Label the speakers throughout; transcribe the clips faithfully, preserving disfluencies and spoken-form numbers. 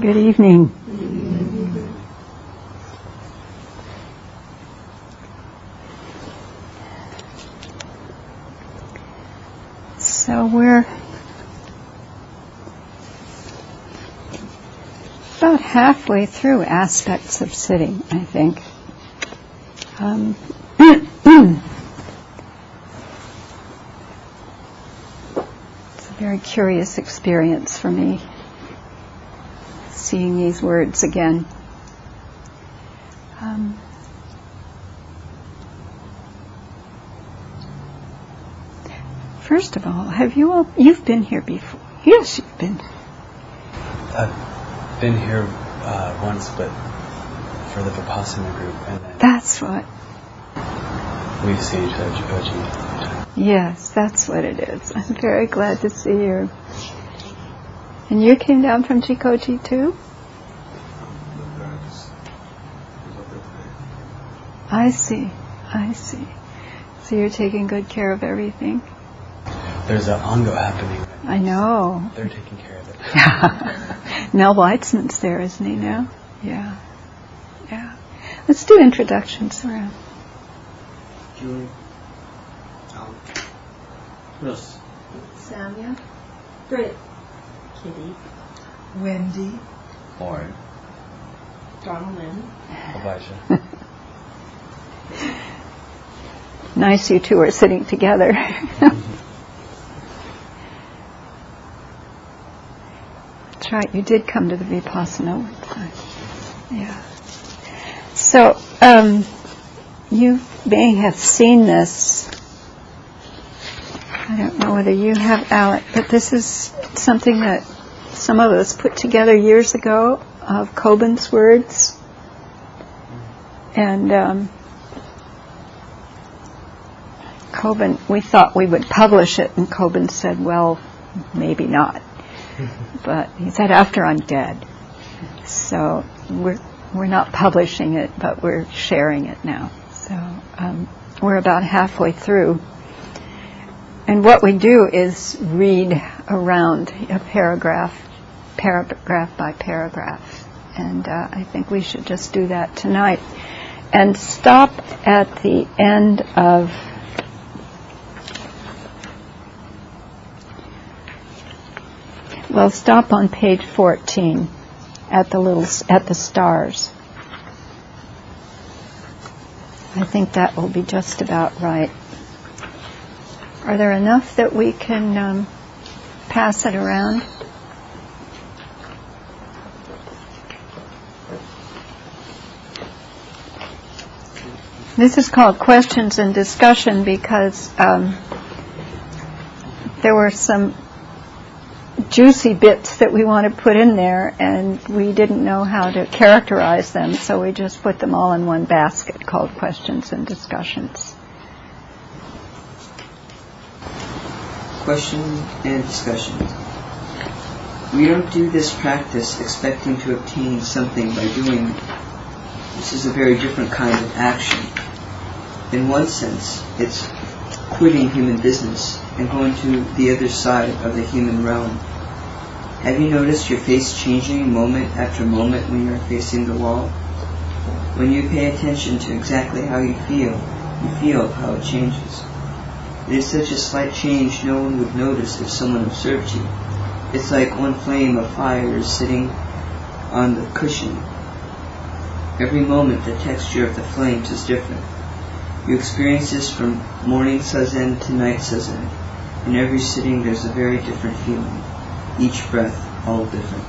Speaker 1: Good evening. So we're about halfway through aspects of sitting, I think. Um, it's a very curious experience for me, seeing these words again. Um, first of all, have you all, you've been here before? Yes, you've been.
Speaker 2: I've been here uh, once, but for the Vipassana group. And then
Speaker 1: that's what.
Speaker 2: We've seen each other at Jikoji.
Speaker 1: Yes, that's what it is. I'm very glad to see you. And you came down from Jikoji too? I see, I see. So you're taking good care of everything?
Speaker 2: There's an Ango happening right now.
Speaker 1: I know.
Speaker 2: They're taking care of it.
Speaker 1: Mel Weitzman's there, isn't he now? Yeah. Yeah. Let's do introductions around.
Speaker 3: Julie. Tom. Russ.
Speaker 4: Samia. Britt. Kitty.
Speaker 5: Wendy.
Speaker 2: Lauren.
Speaker 4: Donald Lynn.
Speaker 2: Elijah.
Speaker 1: Nice you two are sitting together. That's right, you did come to the Vipassana one time. Yeah. So, um, you may have seen this. I don't know whether you have, Alec, but this is something that some of us put together years ago of Kobun's words. And um, Kobun, we thought we would publish it, and Kobun said, well, maybe not. But he said, after I'm dead. So we're we're not publishing it, but we're sharing it now. So um, we're about halfway through. And what we do is read around a paragraph, paragraph by paragraph. And uh, I think we should just do that tonight. And stop at the end of well, stop on page fourteen at the little at the stars. I think that will be just about right. Are there enough that we can um, pass it around? This is called questions and discussion because um, there were some juicy bits that we want to put in there, and we didn't know how to characterize them, so we just put them all in one basket called questions and discussions.
Speaker 3: Question and discussion. We don't do this practice expecting to obtain something by doing it. This is a very different kind of action. In one sense, it's quitting human business and going to the other side of the human realm. Have you noticed your face changing moment after moment when you're facing the wall? When you pay attention to exactly how you feel, you feel how it changes. It is such a slight change no one would notice if someone observed you. It's like one flame of fire is sitting on the cushion. Every moment the texture of the flames is different. You experience this from morning sazen to night sazen. In every sitting there's a very different feeling. Each breath, all different.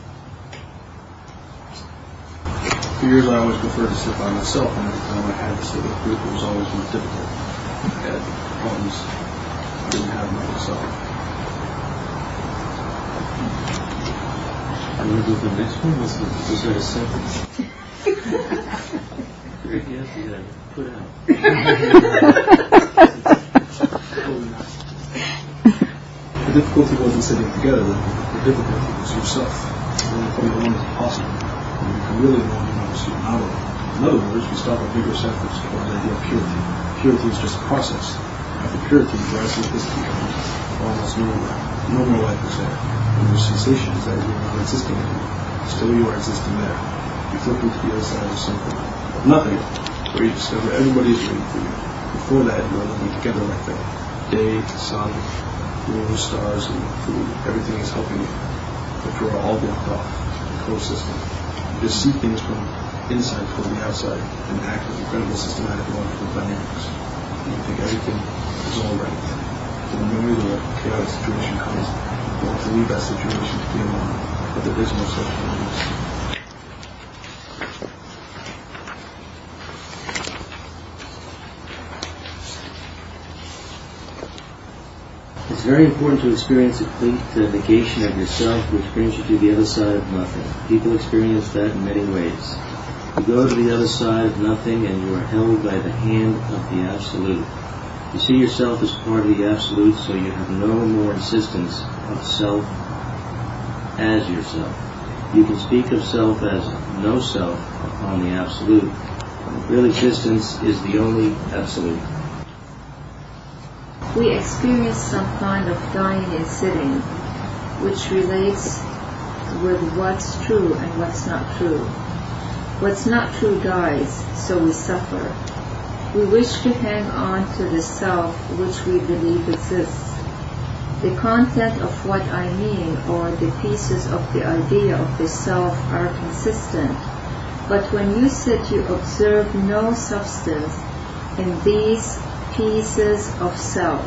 Speaker 6: For years I always preferred to sit by myself, and every time I had to sit with a group it was always more difficult. I had problems I didn't have by myself.
Speaker 7: I remember the next one was, was there a sentence? Yeah, put out.
Speaker 6: The difficulty wasn't sitting together, the, the difficulty was yourself. You want to put the one as possible. And you can really want to notice your power. In other words, we start with vigorous efforts toward the idea of purity. Purity is just a process. After purity, gradually this becomes almost no, no more life is there. And your sensation is that you're not existing anymore. Still you are existing there. You flip into the other side of something, of nothing, where you discover everybody is waiting for you. Before that, you are living together like that. Day, sun, moon, stars, and food, everything is helping you. But you are all blocked off, co-system. You just see things from inside toward the outside and act with incredible systematic logical dynamics. And you think everything is all right. The moment a chaotic situation comes, you want to leave that situation to be alone. But there is no such release.
Speaker 7: It's very important to experience a complete uh, negation of yourself, which brings you to the other side of nothing. People experience that in many ways. You go to the other side of nothing and you are held by the hand of the Absolute. You see yourself as part of the Absolute, so you have no more insistence of self as yourself. You can speak of self as no self upon the Absolute. Real existence is the only Absolute.
Speaker 5: We experience some kind of dying in sitting, which relates with what's true and what's not true. What's not true dies, so we suffer. We wish to hang on to the self which we believe exists. The content of what I mean, or the pieces of the idea of the self, are consistent. But when you sit, you observe no substance in these pieces of self.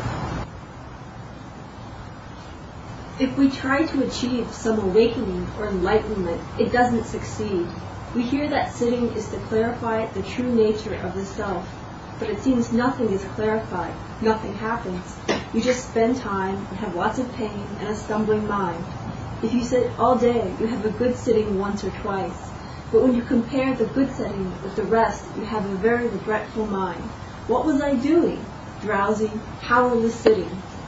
Speaker 4: If we try to achieve some awakening or enlightenment, it doesn't succeed. We hear that sitting is to clarify the true nature of the self, but it seems nothing is clarified, nothing happens. You just spend time and have lots of pain and a stumbling mind. If you sit all day, you have a good sitting once or twice, but when you compare the good sitting with the rest, you have a very regretful mind. What was I doing? Drowsy, powerless sitting.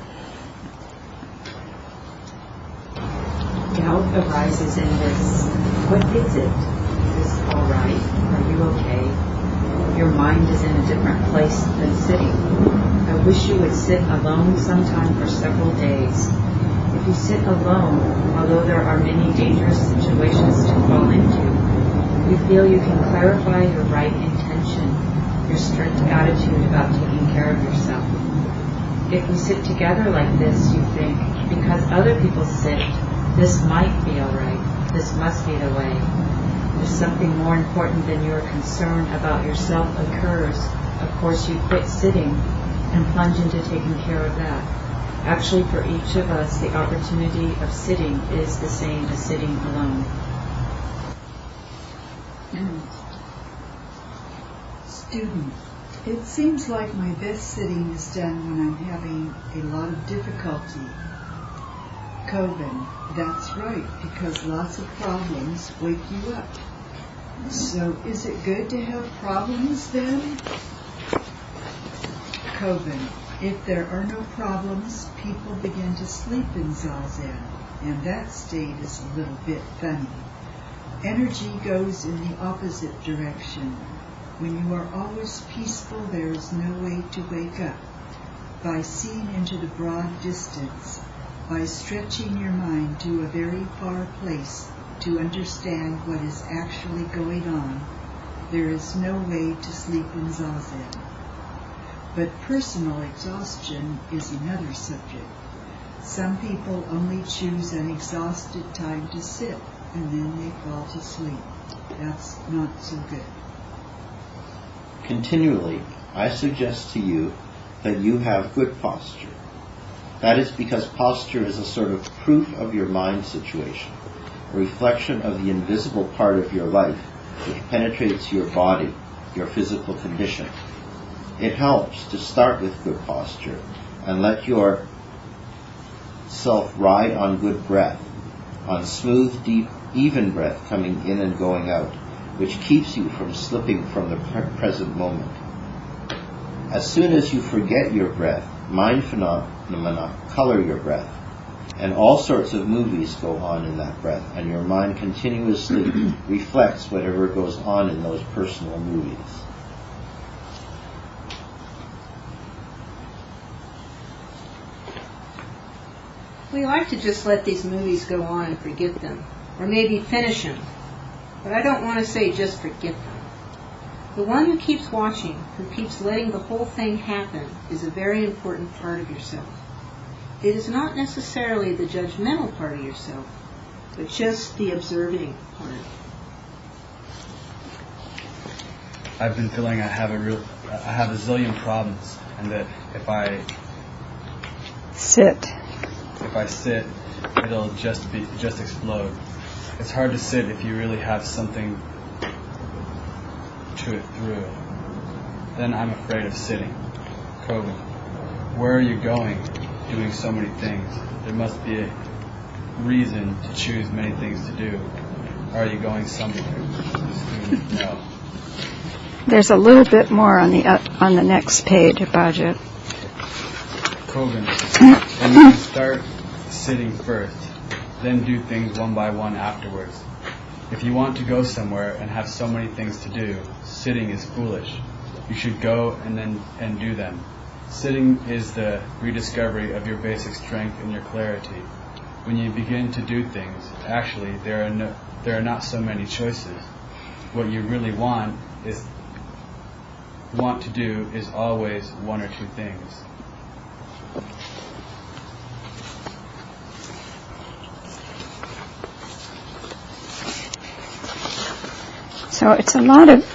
Speaker 8: Doubt arises in this. What is it? Is this all right? Are you okay? Your mind is in a different place than sitting. I wish you would sit alone sometime for several days. If you sit alone, although there are many dangerous situations to fall into, you feel you can clarify your right intention, your strict attitude about taking care of yourself. If we sit together like this, you think, because other people sit, this might be all right. This must be the way. If something more important than your concern about yourself occurs, of course you quit sitting and plunge into taking care of that. Actually, for each of us, the opportunity of sitting is the same as sitting alone.
Speaker 9: Student, it seems like my best sitting is done when I'm having a lot of difficulty. Coben, that's right, because lots of problems wake you up. So is it good to have problems then? Coben, if there are no problems, people begin to sleep in Zazen, and that state is a little bit funny. Energy goes in the opposite direction. When you are always peaceful, there is no way to wake up. By seeing into the broad distance, by stretching your mind to a very far place to understand what is actually going on, there is no way to sleep in Zazen. But personal exhaustion is another subject. Some people only choose an exhausted time to sit, and then they fall to sleep. That's not so good.
Speaker 10: Continually, I suggest to you that you have good posture. That is because posture is a sort of proof of your mind situation, a reflection of the invisible part of your life which penetrates your body, your physical condition. It helps to start with good posture and let your self ride on good breath, on smooth, deep, even breath coming in and going out, which keeps you from slipping from the present moment. As soon as you forget your breath, mind phenomena color your breath, and all sorts of movies go on in that breath, and your mind continuously reflects whatever goes on in those personal movies.
Speaker 11: We like to just let these movies go on and forget them. or maybe finish them. But I don't want to say just forget them. The one who keeps watching, who keeps letting the whole thing happen, is a very important part of yourself. It is not necessarily the judgmental part of yourself, but just the observing part.
Speaker 2: I've been feeling I have a real, I have a zillion problems, and that if I
Speaker 1: sit,
Speaker 2: if I sit, it'll just be just explode. It's hard to sit if you really have something to it through. Then I'm afraid of sitting. Kobun, where are you going, doing so many things? There must be a reason to choose many things to do. Are you going somewhere? No.
Speaker 1: There's a little bit more on the uh, on the next page about it.
Speaker 2: Kobun, and you can start sitting first, then do things one by one afterwards. If you want to go somewhere and have so many things to do, sitting is foolish. You should go and then and do them. Sitting is the rediscovery of your basic strength and your clarity. When you begin to do things, actually there are no, there are not so many choices. What you really want is want to do is always one or two things.
Speaker 1: So it's a lot of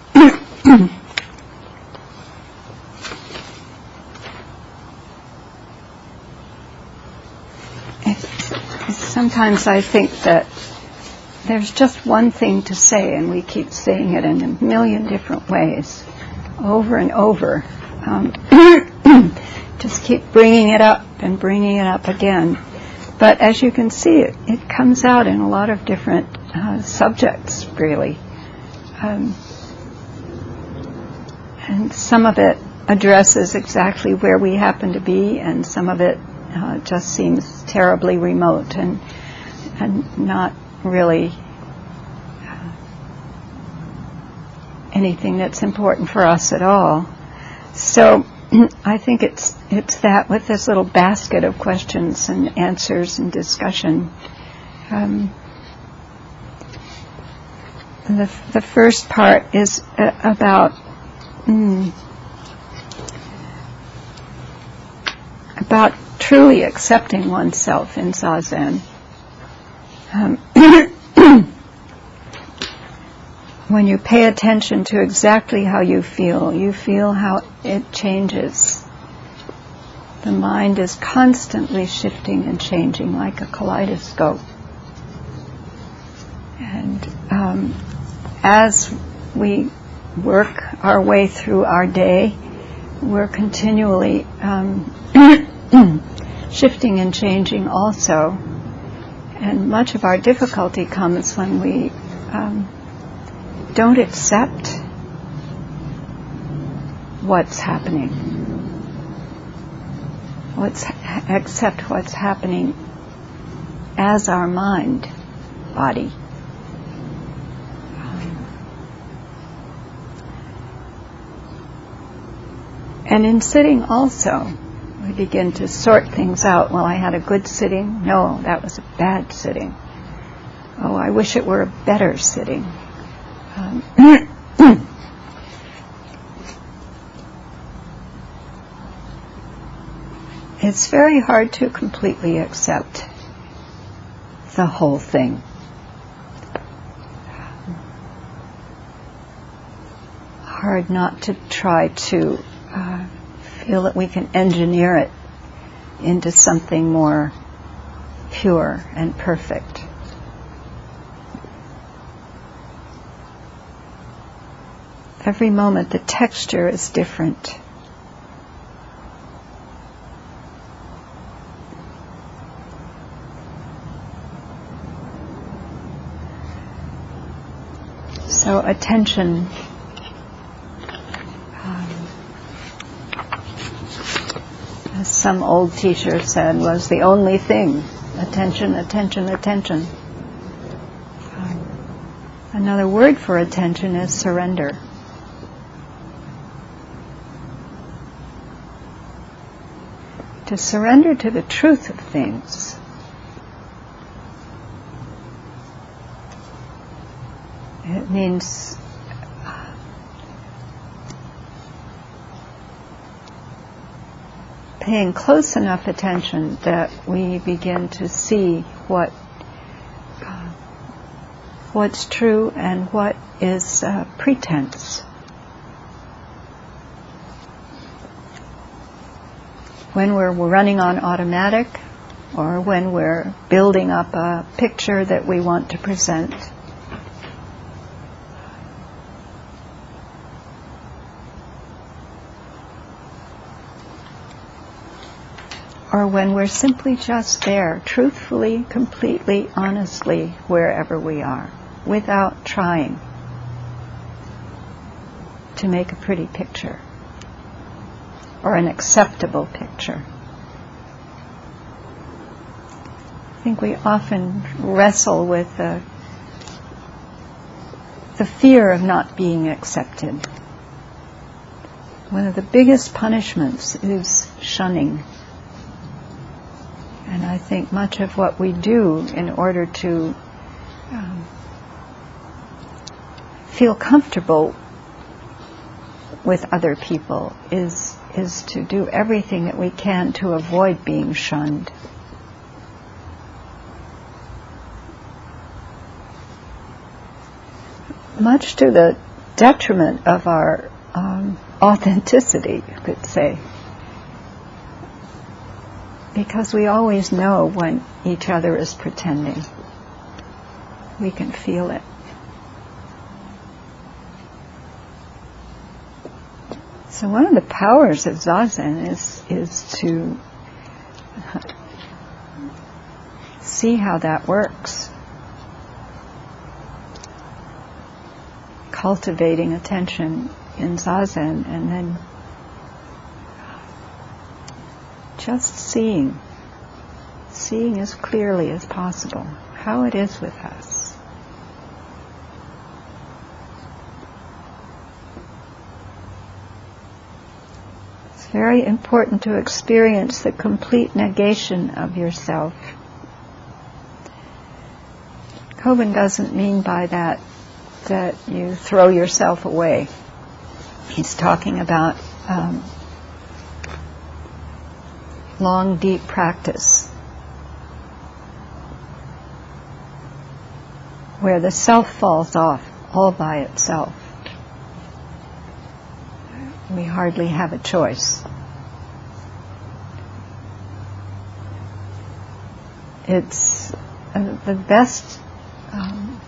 Speaker 1: sometimes I think that there's just one thing to say, and we keep saying it in a million different ways, over and over. Um, just keep bringing it up and bringing it up again. But as you can see, it, it comes out in a lot of different uh, subjects, really. Um, and some of it addresses exactly where we happen to be, and some of it uh, just seems terribly remote and and not really uh, anything that's important for us at all. So I think it's it's that with this little basket of questions and answers and discussion. Um, the the first part is uh, about mm, about truly accepting oneself in Zazen. Um, when you pay attention to exactly how you feel, you feel how it changes. The mind is constantly shifting and changing like a kaleidoscope. And um, as we work our way through our day, we're continually um, shifting and changing also. And much of our difficulty comes when we um, don't accept what's happening. What's accept what's happening as our mind, body. And in sitting also, we begin to sort things out. Well, I had a good sitting. No, that was a bad sitting. Oh, I wish it were a better sitting. Um, it's very hard to completely accept the whole thing. Hard not to try to uh, feel that we can engineer it into something more pure and perfect. Every moment the texture is different. So attention as some old teacher said, was the only thing. Attention, attention, attention. Um, another word for attention is surrender. To surrender to the truth of things. It means paying close enough attention that we begin to see what uh, what's true and what is uh, pretense. When we're running on automatic, or when we're building up a picture that we want to present. Or when we're simply just there, truthfully, completely, honestly, wherever we are, without trying to make a pretty picture or an acceptable picture. I think we often wrestle with the, the fear of not being accepted. One of the biggest punishments is shunning. And I think much of what we do in order to um, feel comfortable with other people is is to do everything that we can to avoid being shunned. Much to the detriment of our um, authenticity, you could say. Because we always know when each other is pretending. We can feel it. So one of the powers of Zazen is is to see how that works. Cultivating attention in Zazen and then just seeing, seeing as clearly as possible how it is with us. It's very important to experience the complete negation of yourself. Kobun doesn't mean by that that you throw yourself away. He's talking about um, long, deep practice where the self falls off all by itself. We hardly have a choice. It's uh, the best um,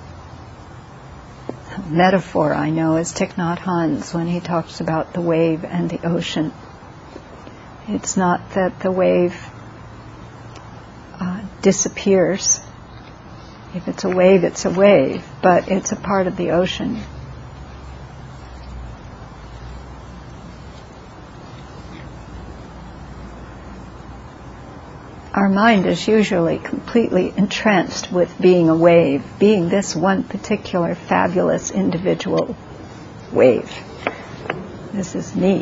Speaker 1: metaphor I know is Thich Nhat Hanh's when he talks about the wave and the ocean. It's not that the wave uh, disappears. If it's a wave, it's a wave, but it's a part of the ocean. Our mind is usually completely entranced with being a wave, being this one particular fabulous individual wave. This is me.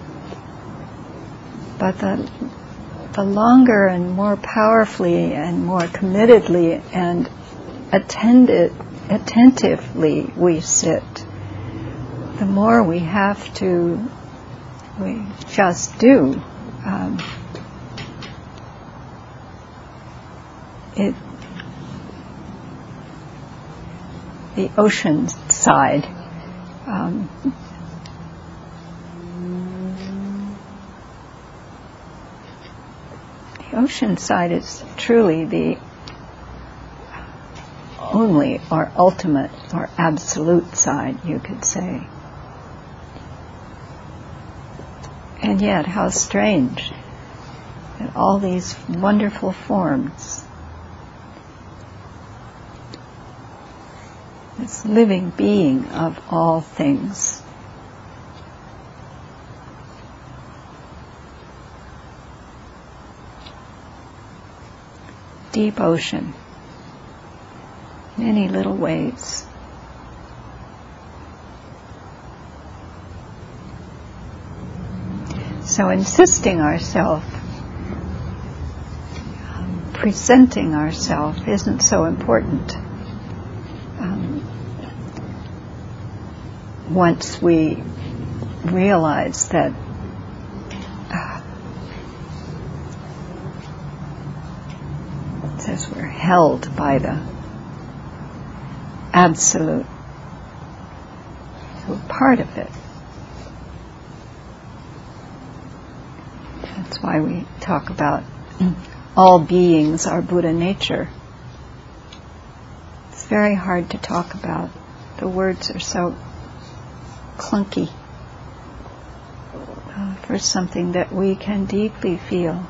Speaker 1: But the, the longer and more powerfully and more committedly and attended, attentively we sit, the more we have to, we just do. Um, it, the ocean side, um, the ocean side is truly the only or ultimate or absolute side, you could say. And yet, how strange that all these wonderful forms, this living being of all things, deep ocean, many little waves. So insisting ourselves, um, presenting ourselves isn't so important. Um, once we realize that uh, it says we're held by the absolute, we're part of it. That's why we talk about all beings are Buddha nature. It's very hard to talk about. The words are so clunky uh, for something that we can deeply feel.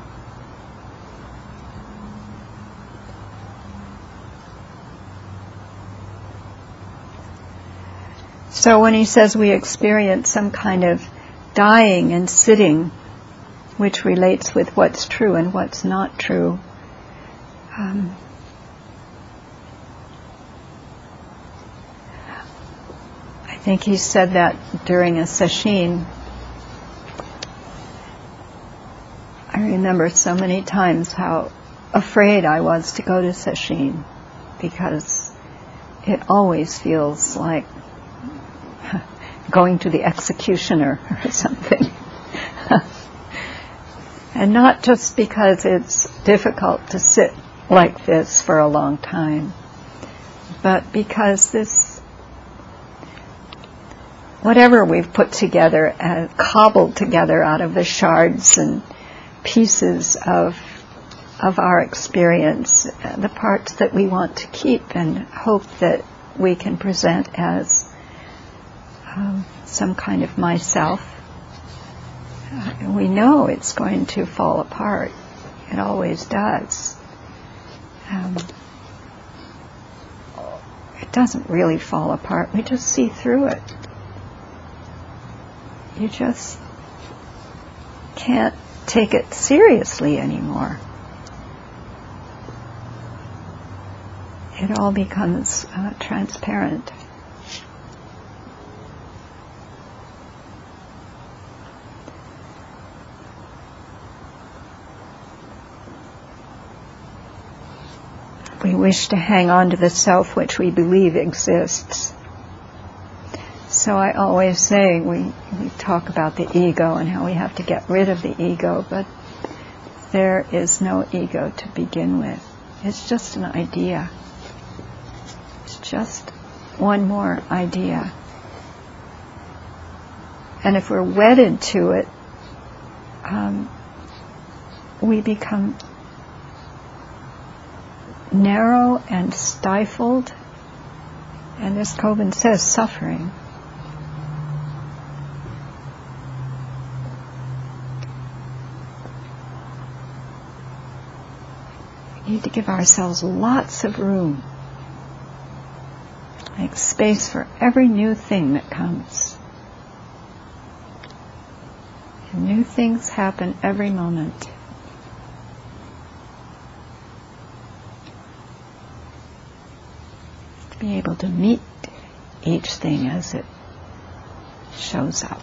Speaker 1: So when he says we experience some kind of dying and sitting, which relates with what's true and what's not true, um, I think he said that during a sesshin. I remember so many times how afraid I was to go to sesshin, because it always feels like going to the executioner or something. And not just because it's difficult to sit like this for a long time, but because this, whatever we've put together, uh, cobbled together out of the shards and pieces of of our experience, uh, the parts that we want to keep and hope that we can present as um, some kind of myself, uh, we know it's going to fall apart. It always does. Um, it doesn't really fall apart. We just see through it. You just can't take it seriously anymore. It all becomes uh, transparent. We wish to hang on to the self which we believe exists. So I always say, we, we talk about the ego and how we have to get rid of the ego, but there is no ego to begin with. It's just an idea. It's just one more idea. And if we're wedded to it, um, we become narrow and stifled, and as Kobun says, suffering. We need to give ourselves lots of room, make space for every new thing that comes. And new things happen every moment. Be able to meet each thing as it shows up.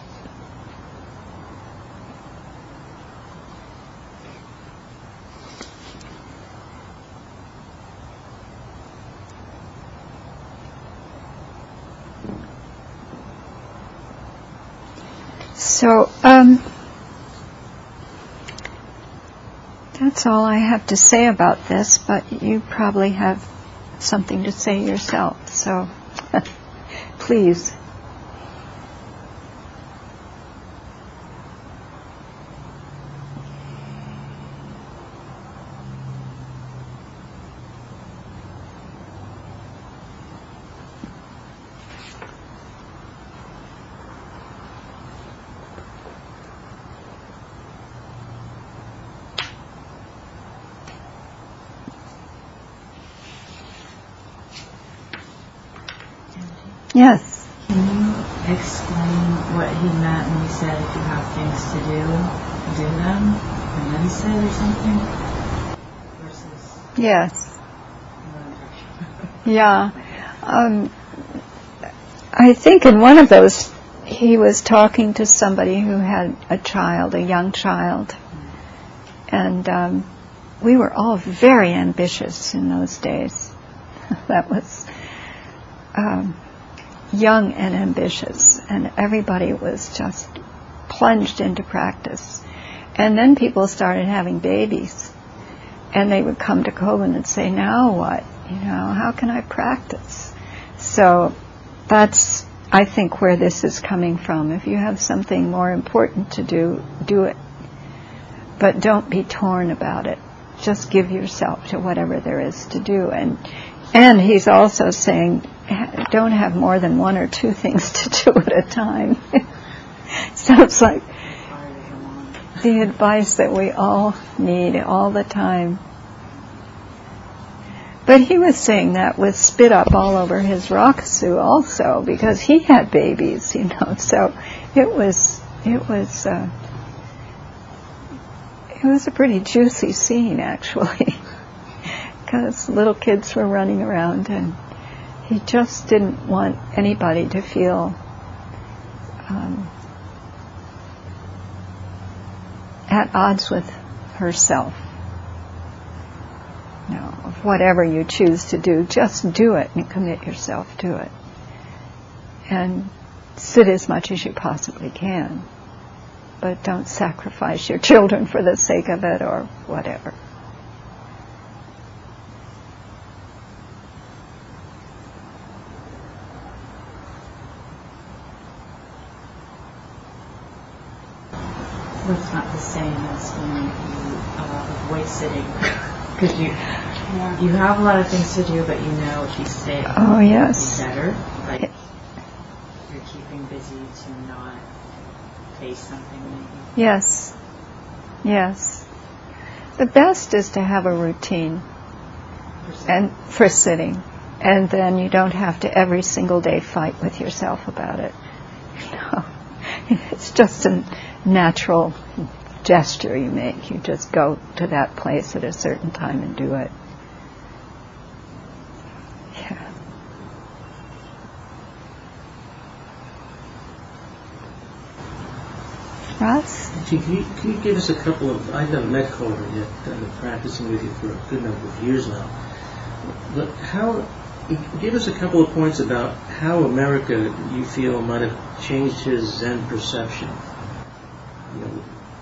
Speaker 1: So, um, that's all I have to say about this, but you probably have something to say yourself, so please. Yes.
Speaker 8: Can you explain what he meant when he said if you have things to do, do them, and then sit or something? Versus
Speaker 1: yes. Yeah. Um, I think in one of those he was talking to somebody who had a child, a young child. And um, we were all very ambitious in those days. That was... Um, young and ambitious, and everybody was just plunged into practice. And then people started having babies, and they would come to Kobun and say, now what? You know, how can I practice? So that's, I think, where this is coming from. If you have something more important to do, do it. But don't be torn about it. Just give yourself to whatever there is to do. And and he's also saying, don't have more than one or two things to do at a time. Sounds like the advice that we all need all the time. But he was saying that with spit up all over his rakusu also, because he had babies, you know. So it was it was uh, it was a pretty juicy scene, actually, because little kids were running around, and he just didn't want anybody to feel um, at odds with herself. No, whatever you choose to do, just do it and commit yourself to it. And sit as much as you possibly can. But don't sacrifice your children for the sake of it or whatever.
Speaker 8: Well, it's not the same as when you uh, avoid sitting. Because you yeah. you have a lot of things to do, but you know if you stay at home,
Speaker 1: oh, yes.
Speaker 8: it'll be better. Like you're keeping busy to not face something maybe.
Speaker 1: Yes. Yes. The best is to have a routine for and for sitting. And then you don't have to every single day fight with yourself about it. No. It's just a natural gesture you make. You just go to that place at a certain time and do it. Yeah. Russ?
Speaker 7: Can you, can you give us a couple of, I've done medical already, I've been practicing with you for a good number of years now. But how, give us a couple of points about how America, you feel, might have changed his Zen perception. You know,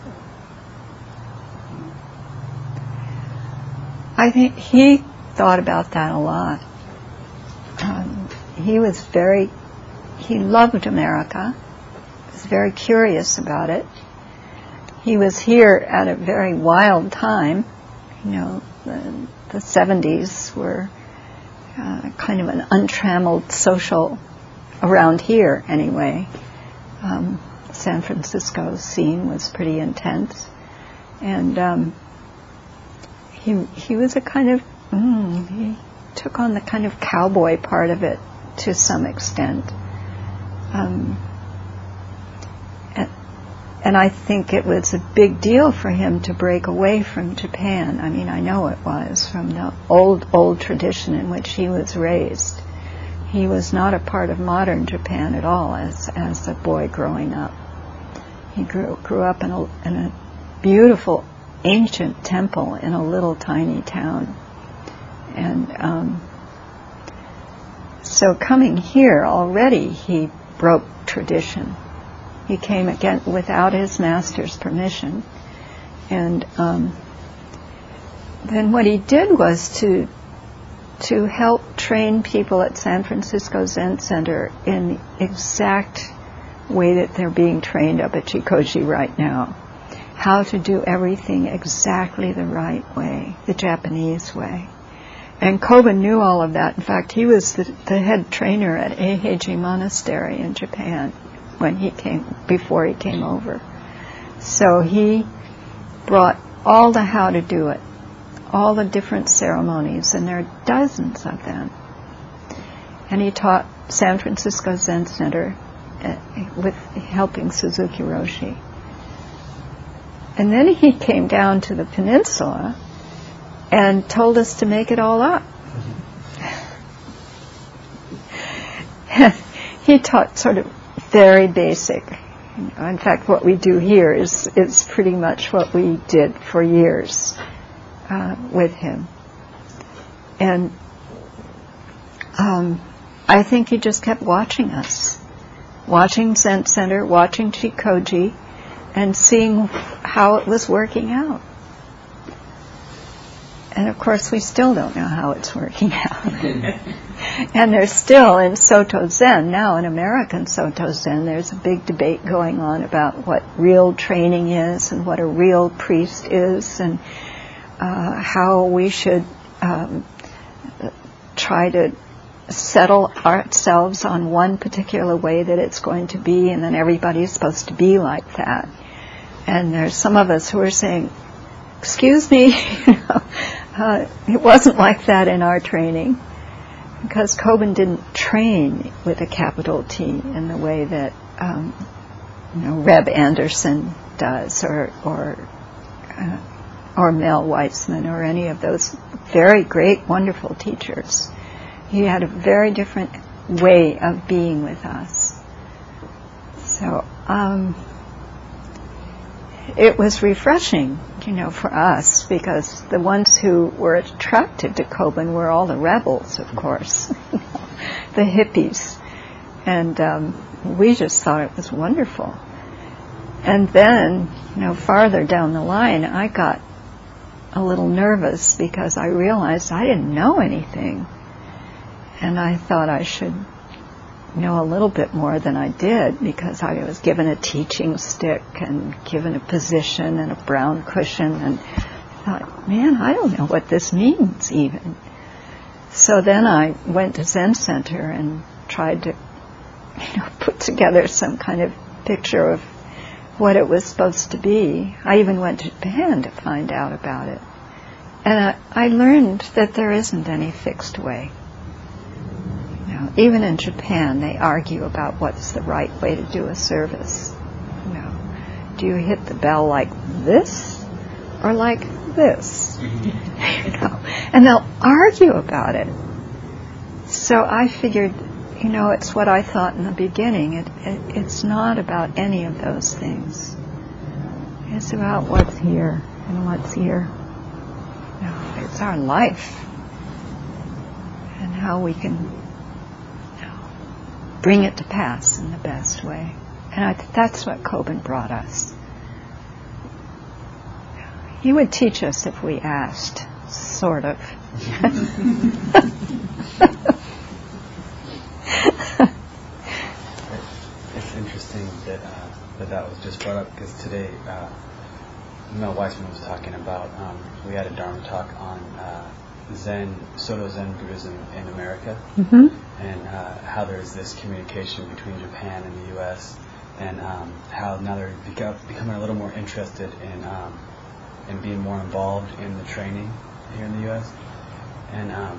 Speaker 1: I think he thought about that a lot. Um, he was very, he loved America, was very curious about it. He was here at a very wild time. You know, the, the seventies were uh, kind of an untrammeled social, around here anyway. Um, San Francisco scene was pretty intense. And um, He he was a kind of, mm, he took on the kind of cowboy part of it to some extent. Um, and, and I think it was a big deal for him to break away from Japan. I mean, I know it was, from the old, old tradition in which he was raised. He was not a part of modern Japan at all as, as a boy growing up. He grew, grew up in a, in a beautiful ancient temple in a little tiny town. And um, so coming here already, he broke tradition. He came again without his master's permission. And um, then what he did was to to help train people at San Francisco Zen Center in the exact way that they're being trained up at Jikoji right now. How to do everything exactly the right way, the Japanese way. And Kobun knew all of that. In fact, he was the, the head trainer at Eiheiji Monastery in Japan when he came, before he came over. So he brought all the how to do it, all the different ceremonies, and there are dozens of them. And he taught San Francisco Zen Center uh, with helping Suzuki Roshi. And then he came down to the peninsula and told us to make it all up. He taught sort of very basic. In fact, what we do here is, is pretty much what we did for years uh, with him. And um, I think he just kept watching us, watching Zen Center, watching Chikoji, and seeing how it was working out. And of course, we still don't know how it's working out. And there's still, in Soto Zen, now in American Soto Zen, there's a big debate going on about what real training is and what a real priest is, and uh, how we should um, try to settle ourselves on one particular way that it's going to be, and then everybody's supposed to be like that. And there's some of us who are saying, excuse me, you know, uh, it wasn't like that in our training, because Kobun didn't train with a capital T in the way that um, you know, Reb Anderson does, or or uh, or Mel Weitzman, or any of those very great, wonderful teachers. He had a very different way of being with us. So um, it was refreshing, you know, for us, because the ones who were attracted to Kobun were all the rebels, of course, the hippies. And um, we just thought it was wonderful. And then, you know, farther down the line, I got a little nervous because I realized I didn't know anything. And I thought I should know a little bit more than I did, because I was given a teaching stick and given a position and a brown cushion, and I thought, man, I don't know what this means even. So then I went to Zen Center and tried to, you know, put together some kind of picture of what it was supposed to be. I even went to Japan to find out about it. And I, I learned that there isn't any fixed way. Even in Japan, they argue about what's the right way to do a service. You know, do you hit the bell like this or like this? You know, and they'll argue about it. So I figured, you know, it's what I thought in the beginning. It, it, it's not about any of those things. It's about what's here and what's here. You know, it's our life and how we can bring it to pass in the best way. And I th- that's what Kobun brought us. He would teach us if we asked, sort of.
Speaker 2: It's interesting that, uh, that that was just brought up, because today uh, Mel Weitzman was talking about, um, we had a Dharma talk on uh, Zen, Soto Zen Buddhism in America,
Speaker 1: mm-hmm.
Speaker 2: and uh, how there's this communication between Japan and the U S, and um, how now they're beco- becoming a little more interested in um, in being more involved in the training here in the U S. And um,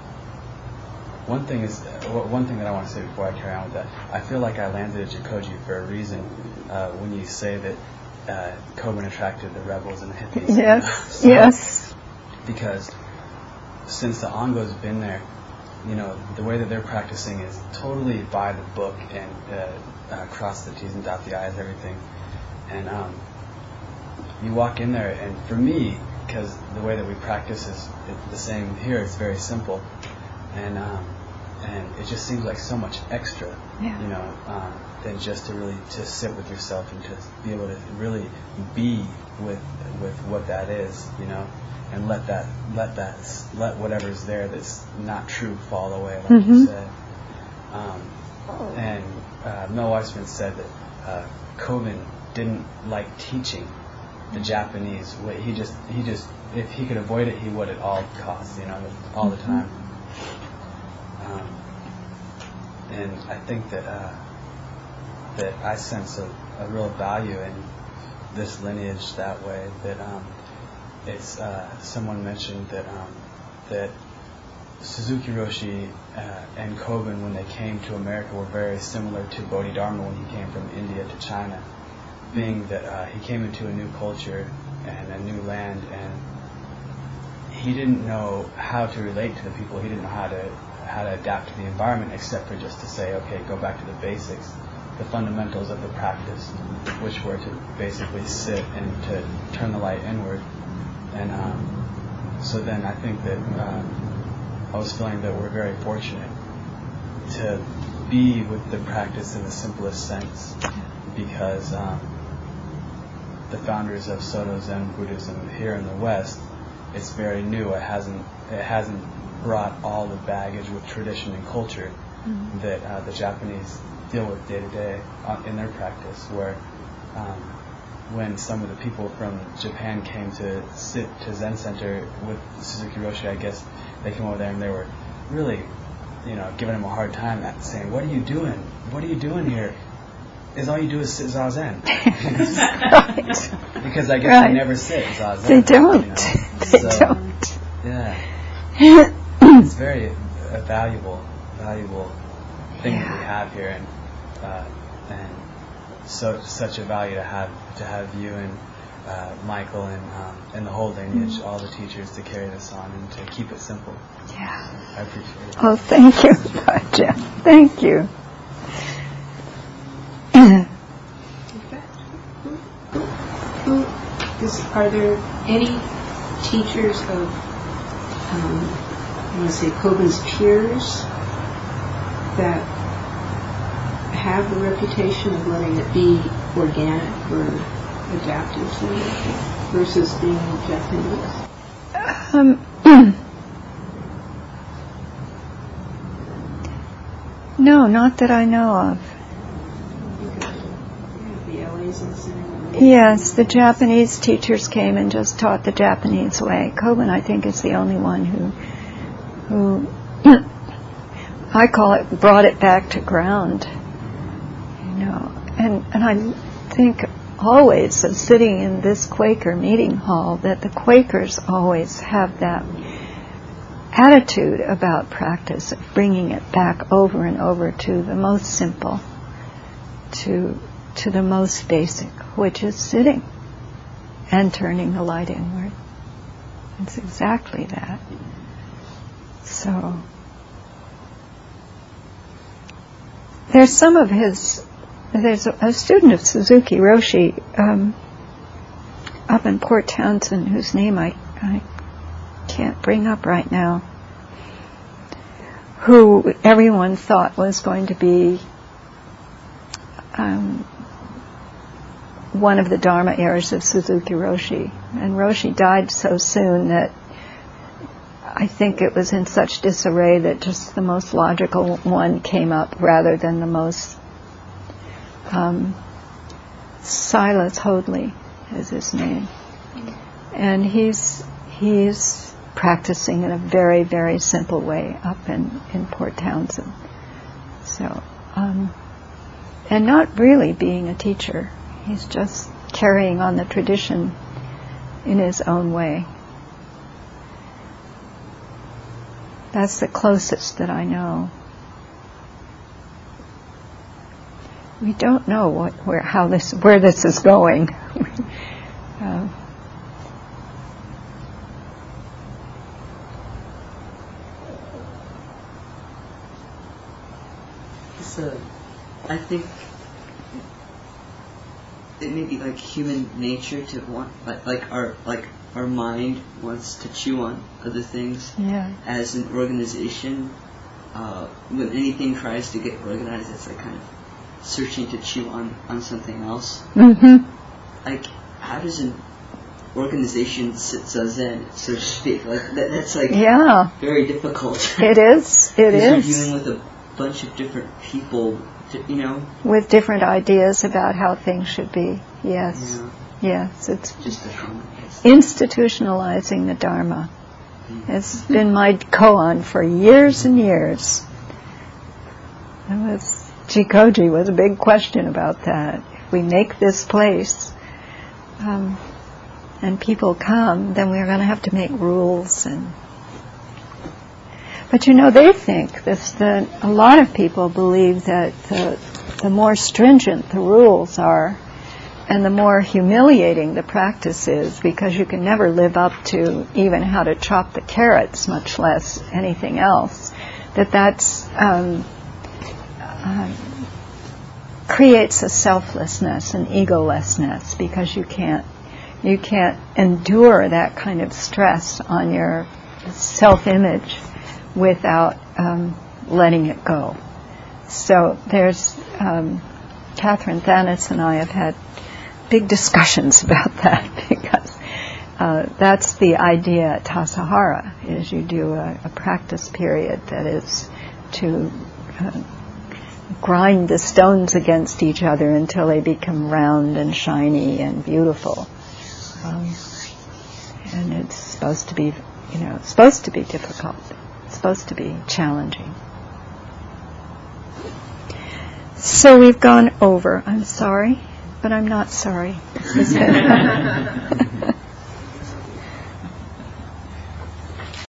Speaker 2: one thing is, uh, one thing that I want to say before I carry on with that, I feel like I landed at Jikoji for a reason uh, when you say that uh, Kobun attracted the rebels and the hippies.
Speaker 1: Yes,
Speaker 2: so,
Speaker 1: yes.
Speaker 2: Because since the Ongo's been there, you know, the way that they're practicing is totally by the book, and uh, uh, cross the T's and dot the I's, everything. And um, you walk in there, and for me, because the way that we practice is the same here, it's very simple, and um, and it just seems like so much extra,
Speaker 1: yeah.
Speaker 2: you know, um, than just to really to sit with yourself and to be able to really be with with what that is, you know. And let that, let that, let whatever's there that's not true fall away, like
Speaker 1: mm-hmm.
Speaker 2: you said. Um, and uh, Mel Weitzman said that uh, Kobun didn't like teaching the Japanese way. He just, he just, if he could avoid it, he would at all costs, you know, all the time. Um, and I think that uh, that I sense a, a real value in this lineage that way. That. Um, It's uh, someone mentioned that um, that Suzuki Roshi uh, and Kobun, when they came to America, were very similar to Bodhidharma when he came from India to China, being that uh, he came into a new culture and a new land, and he didn't know how to relate to the people. He didn't know how to how to adapt to the environment, except for just to say, okay, go back to the basics, the fundamentals of the practice, which were to basically sit and to turn the light inward. And um, so then I think that uh, I was feeling that we're very fortunate to to be with the practice in the simplest sense, because um, the founders of Soto Zen Buddhism here in the West, it's very new. It hasn't it hasn't brought all the baggage with tradition and culture mm-hmm. that uh, the Japanese deal with day to day in their practice. Where um, when some of the people from Japan came to sit to Zen Center with Suzuki Roshi, I guess they came over there and they were really, you know, giving him a hard time, at saying, "What are you doing? What are you doing here? Is all you do is sit zazen?"
Speaker 1: Right.
Speaker 2: Because I guess
Speaker 1: Right.
Speaker 2: they never sit zazen.
Speaker 1: They don't.
Speaker 2: You know?
Speaker 1: They
Speaker 2: so,
Speaker 1: don't.
Speaker 2: Yeah. It's very a valuable, valuable thing
Speaker 1: Yeah.
Speaker 2: that we have here, and uh, and so such a value to have to have you and uh, Michael and um, and the whole lineage, all the teachers to carry this on and to keep it simple.
Speaker 1: Yeah.
Speaker 2: I appreciate it.
Speaker 1: Oh, thank you, Jeff. Thank you.
Speaker 11: Who is, are there any teachers of, um, I want to say, Kobun's peers that have the reputation of letting it be organic or adaptive to nature versus being Japanese?
Speaker 1: Um, no, not that I know of.
Speaker 11: The L As and the
Speaker 1: Yes, the Japanese teachers came and just taught the Japanese way. Kobun, I think, is the only one who, who I call it, brought it back to ground. You know, and and I think always of sitting in this Quaker meeting hall that the Quakers always have that attitude about practice of bringing it back over and over to the most simple, to to the most basic, which is sitting and turning the light inward. It's exactly that. So there's some of his, there's a, a student of Suzuki Roshi um, up in Port Townsend whose name I, I can't bring up right now, who everyone thought was going to be um, one of the Dharma heirs of Suzuki Roshi. And Roshi died so soon that I think it was in such disarray that just the most logical one came up rather than the most. Um, Silas Hoadley is his name. And he's he's practicing in a very, very simple way up in, in Port Townsend. So, um, and not really being a teacher. He's just carrying on the tradition in his own way. That's the closest that I know. We don't know what, where, how this, where this is going. uh,
Speaker 3: so, I think it may be like human nature to want, like, like our like our mind wants to chew on other things.
Speaker 1: Yeah.
Speaker 3: As an organization, uh, when anything tries to get organized, it's like kind of searching to chew on, on something else.
Speaker 1: Mm-hmm.
Speaker 3: Like, how does an organization sit zazen, so to speak? Like that, that's like
Speaker 1: yeah.
Speaker 3: very difficult.
Speaker 1: It is. It is.
Speaker 3: You're dealing with a bunch of different people, you know,
Speaker 1: with different ideas about how things should be. Yes.
Speaker 3: Yeah.
Speaker 1: Yes. It's
Speaker 3: just a common.
Speaker 1: Institutionalizing the Dharma. Mm-hmm. It's been my koan for years and years. It was Jikoji was a big question about that. If we make this place um, and people come, then we're going to have to make rules. And but you know, they think this. That a lot of people believe that the, the more stringent the rules are, and the more humiliating the practice is, because you can never live up to even how to chop the carrots, much less anything else, that that's um, uh, creates a selflessness, an egolessness, because you can't you can't endure that kind of stress on your self-image without um, letting it go. So there's, um, Catherine Thanis and I have had big discussions about that because uh, that's the idea at Tassajara, is you do a, a practice period that is to uh, grind the stones against each other until they become round and shiny and beautiful. Um, and it's supposed to be, you know, it's supposed to be difficult. It's supposed to be challenging. So we've gone over. I'm sorry, but I'm not sorry. This has been